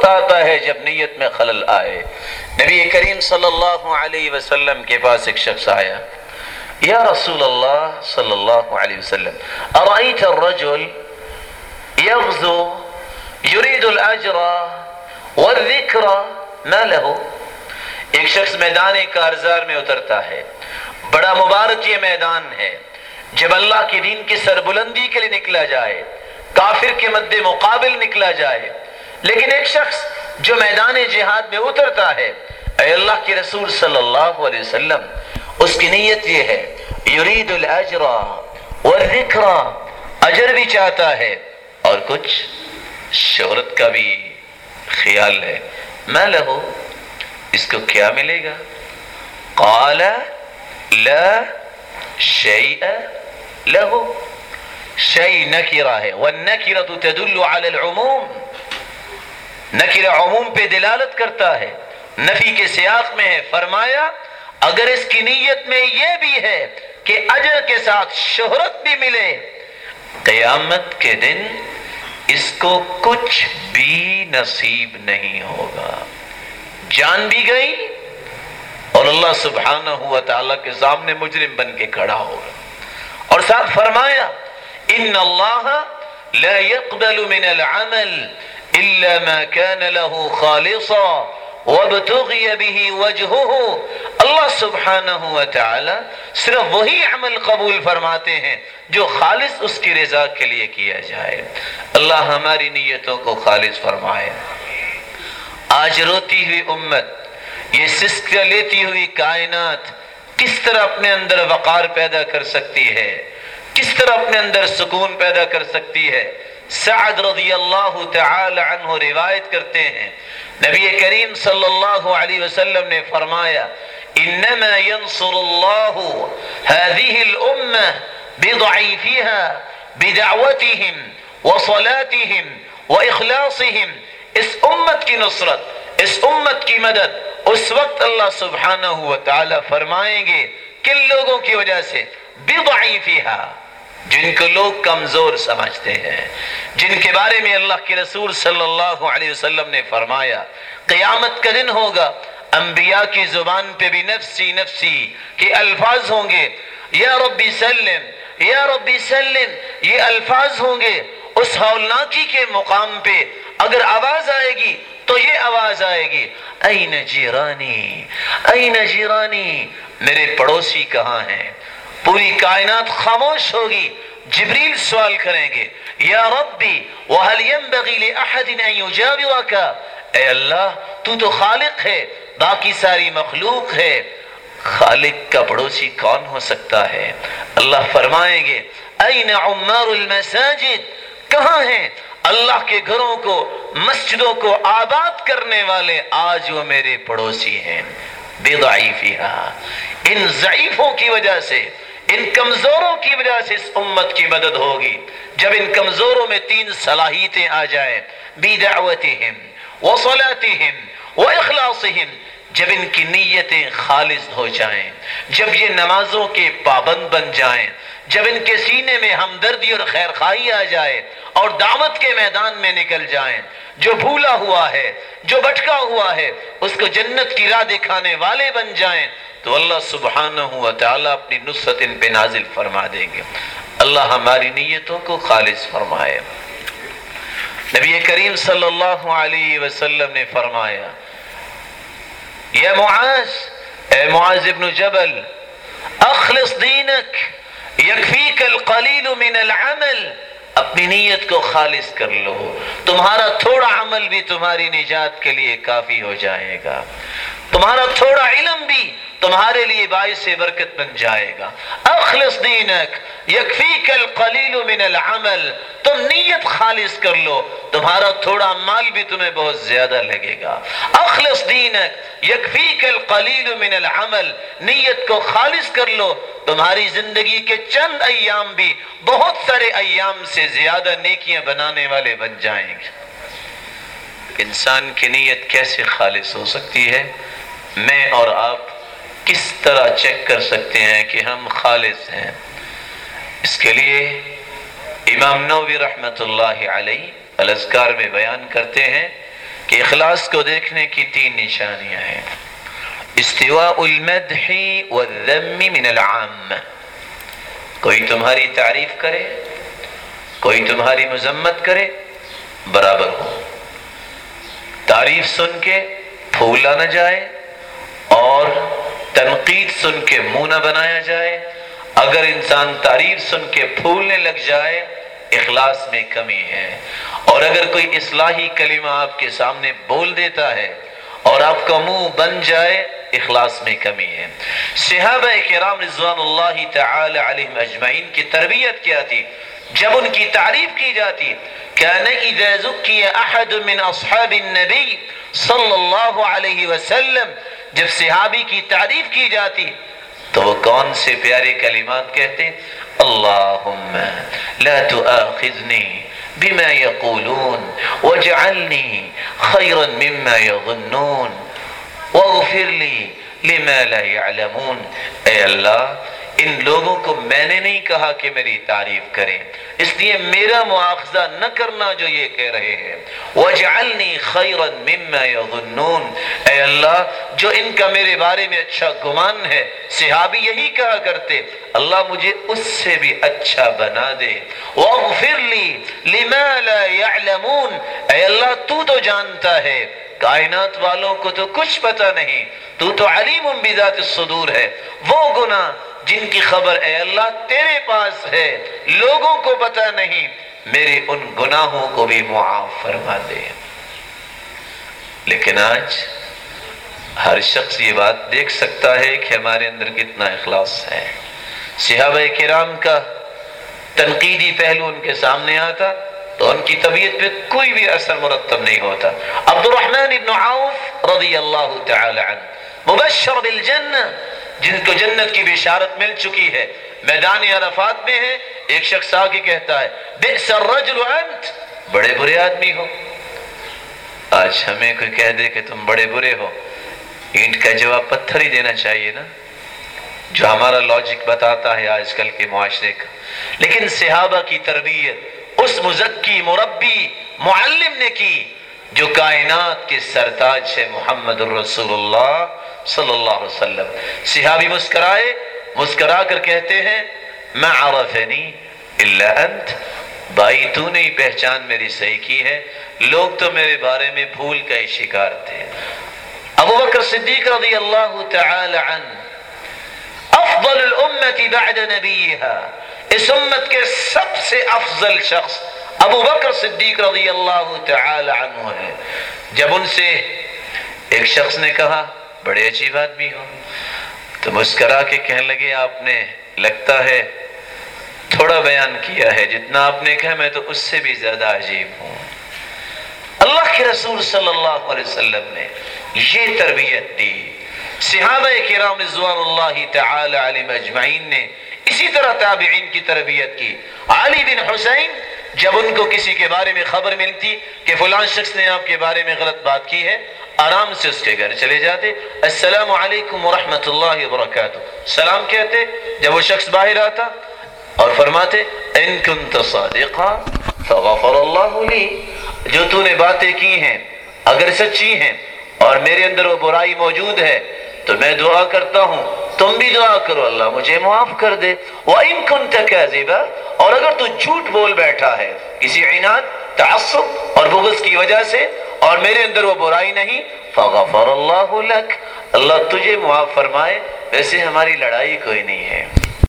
وقت آتا ہے جب نیت میں خلل آئے۔ نبی کریم صلی اللہ علیہ وسلم کے پاس ایک شخص آیا، یا رسول اللہ صلی اللہ علیہ وسلم ارأیت الرجل یغزو یرید الاجر والذکر ما له۔ ایک شخص میدان کارزار میں اترتا ہے، بڑا مبارک یہ میدان ہے جب اللہ کی دین کی سربلندی کے لیے نکلا جائے، کافر کے مد مقابل نکلا جائے۔ لیکن ایک شخص جو میدان جہاد میں اترتا ہے، اے اللہ کے رسول صلی اللہ علیہ وسلم، اس کی نیت یہ ہے یرید الاجر والذکر، اجر بھی چاہتا ہے اور کچھ شہرت کا بھی خیال ہے۔ ما لہو، اس کو کیا ملے گا؟ قال لا شیء لہو۔ شیء نکرہ ہے، والنکرہ تدل علی العموم، نکرہ عموم پہ دلالت کرتا ہے، نفی کے سیاق میں ہے۔ فرمایا اگر اس کی نیت میں یہ بھی ہے کہ اجر کے ساتھ شہرت بھی ملے، قیامت کے دن اس کو کچھ بھی نصیب نہیں ہوگا، جان بھی گئی اور اللہ سبحانہ و تعالیٰ کے سامنے مجرم بن کے کھڑا ہوگا۔ اور ساتھ فرمایا ان اللہ لا يقبل من العمل الا ما كان له خالصا وابتغي به وجهه، اللہ سبحانہ و تعالی صرف وہی عمل قبول فرماتے ہیں جو خالص اس کی رضا کے لیے کیا جائے۔ اللہ ہماری نیتوں کو خالص فرمائے۔ آج روتی ہوئی امت، یہ سسکیاں لیتی ہوئی کائنات کس طرح اپنے اندر وقار پیدا کر سکتی ہے، کس طرح اپنے اندر سکون پیدا کر سکتی ہے۔ سعد رضی اللہ تعالی عنہ روایت کرتے ہیں، نبی کریم صلی اللہ علیہ وسلم نے فرمایا انما ينصر الله هذه الامه بضعيفها بدعوتهم وصلاتهم واخلاصهم۔ اس امت کی نصرت، اس امت کی مدد اس وقت اللہ سبحانہ و تعالی فرمائیں گے کن لوگوں کی وجہ سے؟ بضعیفها، جن کو لوگ کمزور سمجھتے ہیں، جن کے بارے میں اللہ کے رسول صلی اللہ علیہ وسلم نے فرمایا قیامت کا دن ہوگا، انبیاء کی زبان پہ بھی نفسی نفسی کے الفاظ ہوں گے، یا ربی سلم یا ربی سلم، یہ الفاظ ہوں گے۔ اس ہولناکی کے مقام پہ اگر آواز آئے گی تو یہ آواز آئے گی این جیرانی این جیرانی، میرے پڑوسی کہاں ہیں؟ پوری کائنات خاموش ہوگی، جبریل سوال کریں گے یا ربی وَهَلْ يَنْبَغِي لِأَحَدٍ أَن يُجَاوِرَكَ، اے اللہ تو تو خالق ہے، باقی ساری مخلوق ہے، خالق کا پڑوسی کون ہو سکتا ہے؟ اللہ فرمائیں گے این عمار المساجد، کہاں ہیں اللہ کے گھروں کو، مسجدوں کو آباد کرنے والے؟ آج وہ میرے پڑوسی ہیں۔ بضعیفها، ان ضعیفوں کی وجہ سے، ان کمزوروں کی وجہ سے اس امت کی مدد ہوگی۔ جب ان کمزوروں میں تین صلاحیتیں آ جائیں، بدعوتہم وصلاتہم واخلاصہم، جب ان کی نیتیں خالص ہو جائیں، جب یہ نمازوں کے پابند بن جائیں، جب ان کے سینے میں ہمدردی اور خیرخواہی آ جائے اور دعوت کے میدان میں نکل جائیں، جو بھولا ہوا ہے، جو بھٹکا ہوا ہے، اس کو جنت کی راہ دکھانے والے بن جائیں، تو اللہ سبحانہ و تعالیٰ اپنی نصرت ان پہ نازل فرما دیں گے۔ اللہ ہماری نیتوں کو خالص فرمائے۔ نبی کریم صلی اللہ علیہ وسلم نے فرمایا یا معاذ، اے معاذ ابن جبل، اخلص دینک یکفیک القلیل من العمل، اپنی نیت کو خالص کر لو، تمہارا تھوڑا عمل بھی تمہاری نجات کے لیے کافی ہو جائے گا، تمہارا تھوڑا علم بھی تمہارے لیے باعث برکت بن جائے گا۔ اخلص دینک یکفیک القلیل من العمل، تم نیت خالص کر لو، تمہارا تھوڑا مال بھی تمہیں بہت زیادہ لگے گا۔ اخلص دینک یکفیک القلیل من العمل، نیت کو خالص کر لو، تمہاری زندگی کے چند ایام بھی بہت سارے ایام سے زیادہ نیکیاں بنانے والے بن جائیں گے۔ انسان کی نیت کیسے خالص ہو سکتی ہے؟ میں اور آپ کس طرح چیک کر سکتے ہیں کہ ہم خالص ہیں؟ اس کے لیے امام نووی رحمۃ اللہ علیہ الاذکار میں بیان کرتے ہیں کہ اخلاص کو دیکھنے کی 3 نشانیاں ہیں. استواء المدح والذم من العام. کوئی تمہاری تعریف کرے، کوئی تمہاری مذمت کرے، برابر ہو. تعریف سن کے پھولا نہ جائے اور تنقید سن کے منہ نہ بنایا جائے. اگر انسان تعریف سن کے پھولنے لگ جائے اخلاص میں کمی ہے. اور اگر کوئی اصلاحی کلمہ آپ کے سامنے بول دیتا ہے اور آپ کا منہ بن جائے اخلاص میں کمی ہے. صحابہ کرام رضوان اللہ تعالی علیہم اجمعین کی تربیت کیا تھی؟ جب ان کی تعریف کی جاتی کان اذا ذکی احد من اصحاب النبی صلی اللہ علیہ وسلم، جب صحابی کی تعریف کی جاتی تو وہ کون سے پیارے کلمات کہتے؟ اللہم لا تؤاخذنی بما یقولون واجعلنی خیرا مما یظنون واغفر لی لما لا یعلمون. اے اللہ، ان لوگوں کو میں نے نہیں کہا کہ میری تعریف کریں، اس لیے میرا مواخذہ نہ کرنا جو یہ کہہ رہے ہیں. وَاجْعَلْنِي خَيْرًا مِمَّا يَظُنُّونَ. اے اللہ، جو ان کا میرے بارے میں اچھا گمان ہے، صحابی یہی کہا کرتے، اللہ مجھے اس سے بھی اچھا بنا دے. وَاغْفِرْ لِي لِمَا لَا يَعْلَمُونَ. اے اللہ، تو جانتا ہے، کائنات والوں کو تو کچھ پتہ نہیں، تو علیم بذات الصدور ہے. وہ گناہ جن کی خبر اے اللہ تیرے پاس ہے، لوگوں کو پتہ نہیں، میرے ان گناہوں کو بھی معاف فرما دے. لیکن آج ہر شخص یہ بات دیکھ سکتا ہے کہ ہمارے اندر کتنا اخلاص ہے. صحابہ کرام کا تنقیدی پہلو ان کے سامنے آتا تو ان کی طبیعت پہ کوئی بھی اثر مرتب نہیں ہوتا. عبد الرحمن بن عوف رضی اللہ تعالی عنہ مبشر بالجنہ، جن کو جنت کی بشارت مل چکی ہے، میدان عرفات میں ہے. ایک شخص آ کے کہتا ہے بئس الرجل انت، بڑے برے آدمی ہو. آج ہمیں کوئی کہہ دے کہ تم بڑے برے ہو، اینٹ کا جواب پتھر ہی دینا چاہیے نا، جو ہمارا لاجک بتاتا ہے آج کل کے معاشرے کا. لیکن صحابہ کی تربیت اس مزکی، مربی، معلم نے کی جو کائنات کے سرتاج ہے محمد الرسول اللہ صلی اللہ علیہ وسلم. صحابی مسکرا کر کہتے ہیں ما عرفنی الا انت. بھائی تو نے پہچان میری صحیح کی ہے، لوگ تو میرے بارے میں بھول کا ہی شکار تھے. ابو بکر صدیق رضی اللہ تعالی عنہ افضل الامت بعد نبیہا، اس امت کے سب سے افضل شخص ابو بکر صدیق رضی اللہ تعالی عنہ ہے. جب ان سے ایک شخص نے کہا بڑے عجیب آدمی ہو، تو مسکرا کے کہنے لگے آپ نے لگتا ہے تھوڑا بیان کیا ہے، جتنا آپ نے کہا میں تو اس سے بھی زیادہ عجیب ہوں. اللہ کے رسول صلی اللہ علیہ وسلم نے یہ تربیت دی. صحابہ کرام رضوان اللہ تعالی علیہم اجمعین نے اسی طرح تابعین کی تربیت کی. علی بن حسین جب ان کو کسی کے بارے میں خبر ملتی کہ فلان شخص نے آپ کے بارے میں غلط بات کی ہے، آرام سے اس کے گھر چلے جاتے، السلام علیکم ورحمۃ اللہ وبرکاتہ، سلام کہتے. جب وہ شخص باہر آتا اور فرماتے ان کنت صادقا فغفر اللہ لی، جو تو نے باتیں کی ہیں اگر سچی ہیں اور میرے اندر وہ برائی موجود ہے تو میں دعا کرتا ہوں تم بھی دعا کرو اللہ مجھے معاف کر دے. وَإِن كُنْتَ كَاذِبًا، اور اگر تو جھوٹ بول بیٹھا ہے کسی عناد، تعصب اور بغض کی وجہ سے اور میرے اندر وہ برائی نہیں، فَغَفَرَ اللَّهُ لَكَ، اللہ تجھے معاف فرمائے. ویسے ہماری لڑائی کوئی نہیں ہے.